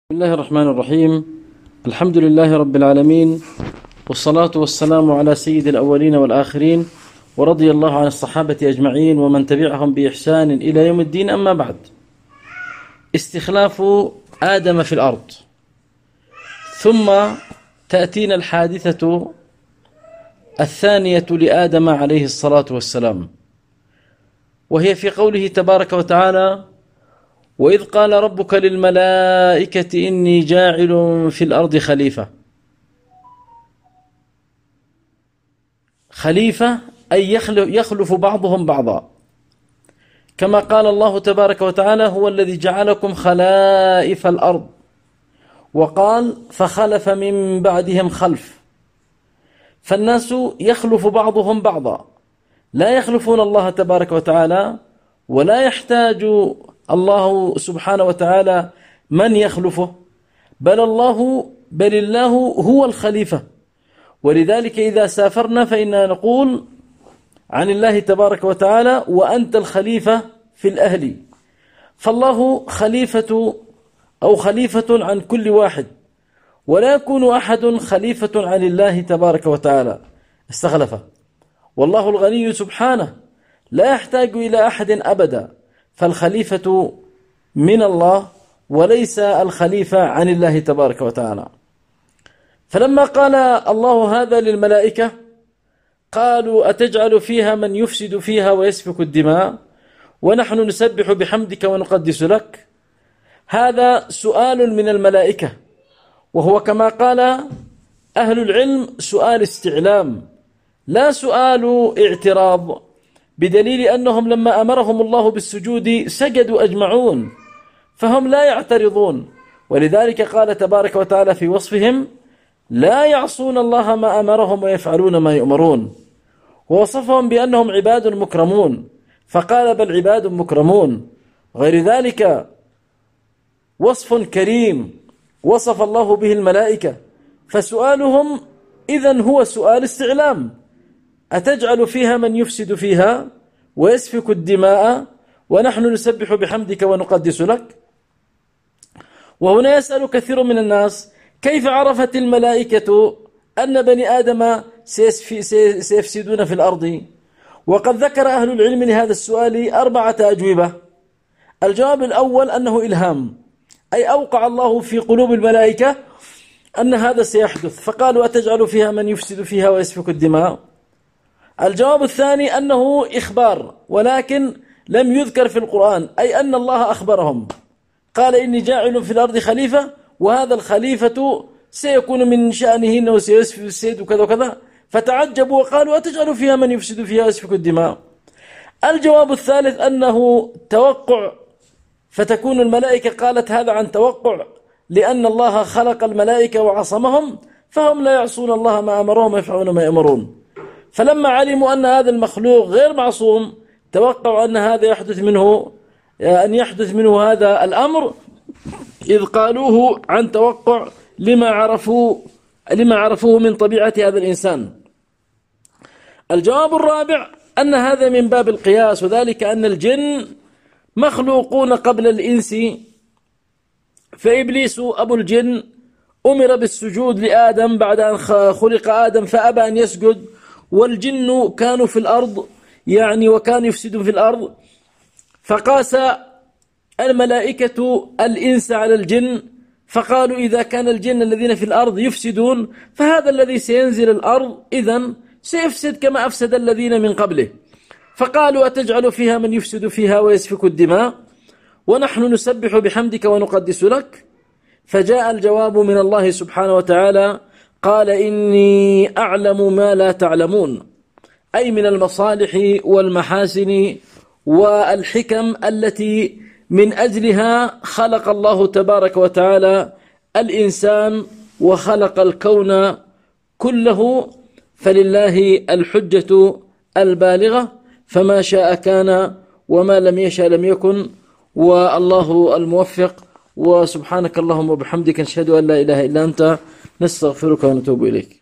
بسم الله الرحمن الرحيم. الحمد لله رب العالمين، والصلاة والسلام على سيد الأولين والآخرين، ورضي الله عن الصحابة أجمعين ومن تبعهم بإحسان إلى يوم الدين. أما بعد، استخلاف آدم في الأرض، ثم تأتينا الحادثة الثانية لآدم عليه الصلاة والسلام، وهي في قوله تبارك وتعالى: وإذ قال ربك للملائكة إني جاعل في الأرض خليفة أي يخلف بعضهم بعضا، كما قال الله تبارك وتعالى: هو الذي جعلكم خلائف الأرض، وقال: فخلف من بعدهم خلف. فالناس يخلف بعضهم بعضا، لا يخلفون الله تبارك وتعالى، ولا يحتاج الله سبحانه وتعالى من يخلفه، بل الله هو الخليفة. ولذلك إذا سافرنا فإننا نقول عن الله تبارك وتعالى: وأنت الخليفة في الأهل. فالله خليفة عن كل واحد، ولا يكون أحد خليفة عن الله تبارك وتعالى، استخلفه. والله الغني سبحانه لا يحتاج إلى أحد أبدا، فالخليفة من الله وليس الخليفة عن الله تبارك وتعالى. فلما قال الله هذا للملائكة قالوا: أتجعل فيها من يفسد فيها ويسفك الدماء ونحن نسبح بحمدك ونقدس لك؟ هذا سؤال من الملائكة، وهو كما قال أهل العلم سؤال استعلام لا سؤال اعتراض، بدليل أنهم لما أمرهم الله بالسجود سجدوا أجمعون، فهم لا يعترضون. ولذلك قال تبارك وتعالى في وصفهم: لا يعصون الله ما أمرهم ويفعلون ما يؤمرون. ووصفهم بأنهم عباد مكرمون، فقال: بل عباد مكرمون. غير ذلك وصف كريم وصف الله به الملائكة، فسؤالهم إذن هو سؤال استعلام: أتجعل فيها من يفسد فيها ويسفك الدماء ونحن نسبح بحمدك ونقدس لك؟ وهنا يسأل كثير من الناس: كيف عرفت الملائكة أن بني آدم سيفسدون في الأرض؟ وقد ذكر أهل العلم لهذا السؤال 4 أجوبة. الجواب الأول أنه إلهام، أي أوقع الله في قلوب الملائكة أن هذا سيحدث، فقالوا: أتجعل فيها من يفسد فيها ويسفك الدماء. الجواب الثاني أنه إخبار، ولكن لم يذكر في القرآن، أي أن الله أخبرهم، قال: إني جاعل في الأرض خليفة، وهذا الخليفة سيكون من شأنه أنه سيسفك السيد وكذا وكذا، فتعجبوا وقالوا: أتجعل فيها من يفسد فيها ويسفك الدماء. الجواب الثالث أنه توقع، فتكون الملائكة قالت هذا عن توقع، لأن الله خلق الملائكة وعصمهم، فهم لا يعصون الله ما أمرهم ويفعلون ما يأمرون. فلما علموا أن هذا المخلوق غير معصوم توقعوا أن هذا يحدث منه هذا الأمر، إذ قالوه عن توقع لما عرفوه من طبيعة هذا الإنسان. الجواب الرابع أن هذا من باب القياس، وذلك أن الجن مخلوقون قبل الإنس، فإبليس أبو الجن أمر بالسجود لآدم بعد أن خلق آدم فأبى أن يسجد، والجن كانوا في الأرض وكانوا يفسدون في الأرض، فقاس الملائكة الإنس على الجن، فقالوا: إذا كان الجن الذين في الأرض يفسدون، فهذا الذي سينزل الأرض إذن سيفسد كما أفسد الذين من قبله. فقالوا: أتجعل فيها من يفسد فيها ويسفك الدماء ونحن نسبح بحمدك ونقدس لك؟ فجاء الجواب من الله سبحانه وتعالى: قال: إني أعلم ما لا تعلمون، أي من المصالح والمحاسن والحكم التي من أجلها خلق الله تبارك وتعالى الإنسان وخلق الكون كله. فلله الحجة البالغة، فما شاء كان وما لم يشاء لم يكن، والله الموفق. وسبحانك اللهم وبحمدك نشهد أن لا إله إلا أنت، نستغفرك ونتوب إليك.